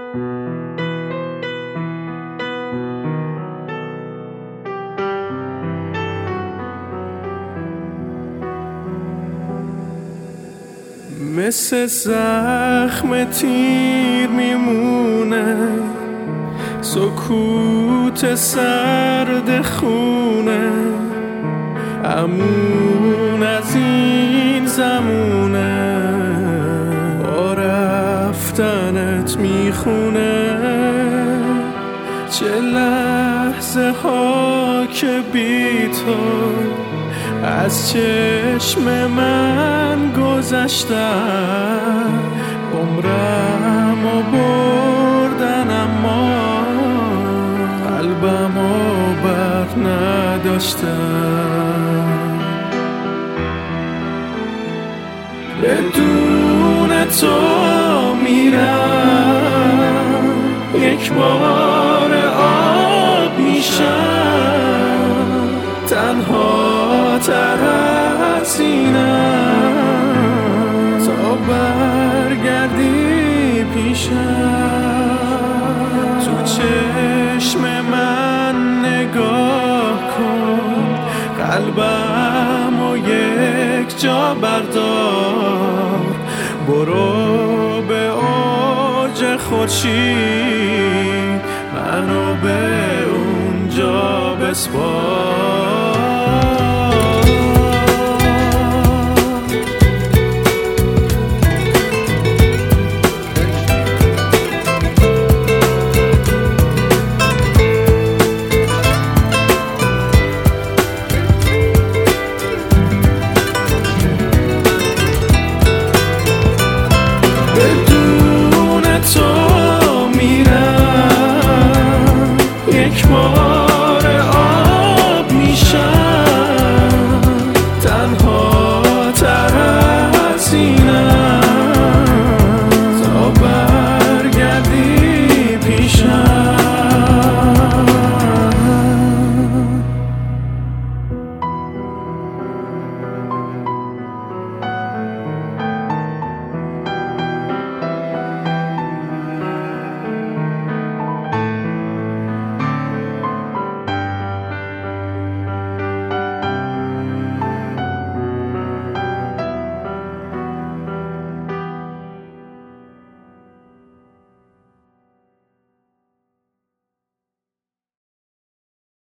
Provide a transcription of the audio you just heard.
مثل زخم تیر میمونه سکوت سرد خونه، امون از این زمونه با رفتنت میخونه. چه لحظه ها که بی تو از چشم من گذشتن، عمرمو بردن اما قلبمو بر نداشتن. بدون تو میرم یک بار آب میشم، تنها تر از اینم تا برگردی پیشم. تو چشم من نگاه کن، قلبمو یک جا بردار، برو به اوج خورشید، منو به اونجا بسپار. بدون تو